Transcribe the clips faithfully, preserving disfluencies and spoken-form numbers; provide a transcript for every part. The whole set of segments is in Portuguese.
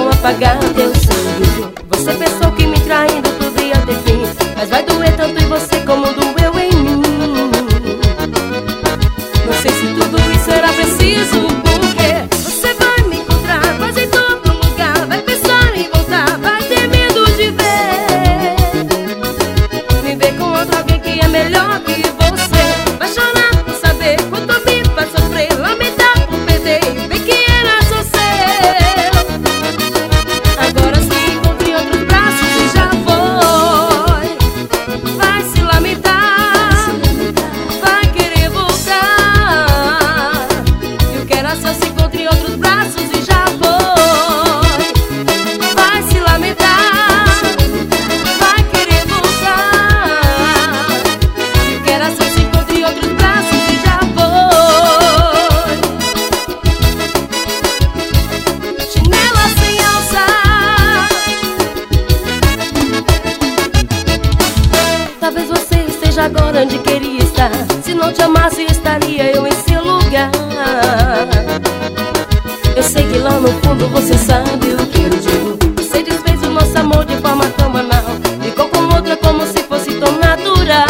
vão apagar teu sangue. Você pensou que me traindo tudo ia ter fim, mas vai doer tanto em você como doeu em mim. Não sei se tudo isso era preciso, porque você vai me encontrar quase em todo lugar. Vai pensar em voltar, vai ter medo de ver me ver com outro alguém que é melhor que você. Vai chorar por saber quanto me faz sofrer, lamentar por perder e ver que era só seu. Agora se encontra em outros braços e já foi. Vai se lamentar, vai querer voltar. Eu quero só se encontra em outros braços e já foi. Vai se lamentar, vai querer voltar. Eu quero só se encontra em outros braços e já foi. Chinela sem alça. Talvez você esteja agora onde queria estar. Se não te amasse, estaria eu em seu lugar. Eu sei que lá no fundo você sabe o que eu digo. Você desfez o nosso amor de forma tão banal, ficou com outra como se fosse tão natural.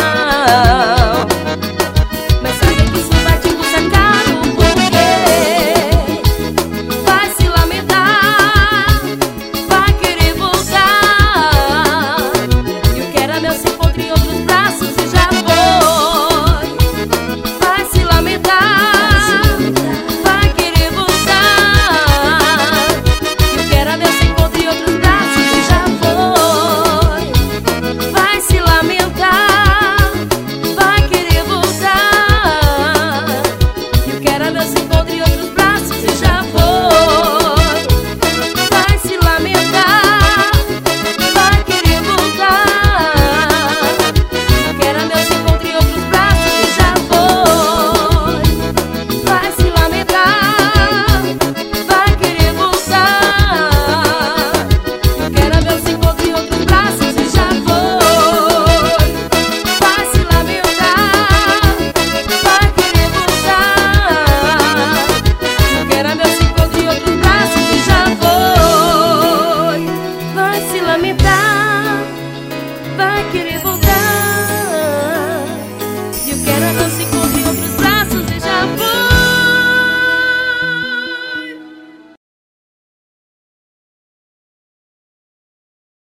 Mas saiba que isso vai te custar caro, porque vai se lamentar, vai querer voltar. E o que era meu se encontra em outros braços e já foi. Vai se lamentar, vai querer voltar. E o que era meu se encontra em outros braços e já foi. Vai se lamentar, vai querer voltar. E o que era meu se encontra em outros braços e já foi. Vai se lamentar, vai querer voltar. E o que era meu se encontra em outros braços e já foi. Vai se lamentar, vai querer voltar. E o que era meu se encontra em outros braços e já foi. Vai se lamentar, vai querer voltar. E o que era meu se encontra em outros braços e já foi. Vai se lamentar, vai querer voltar.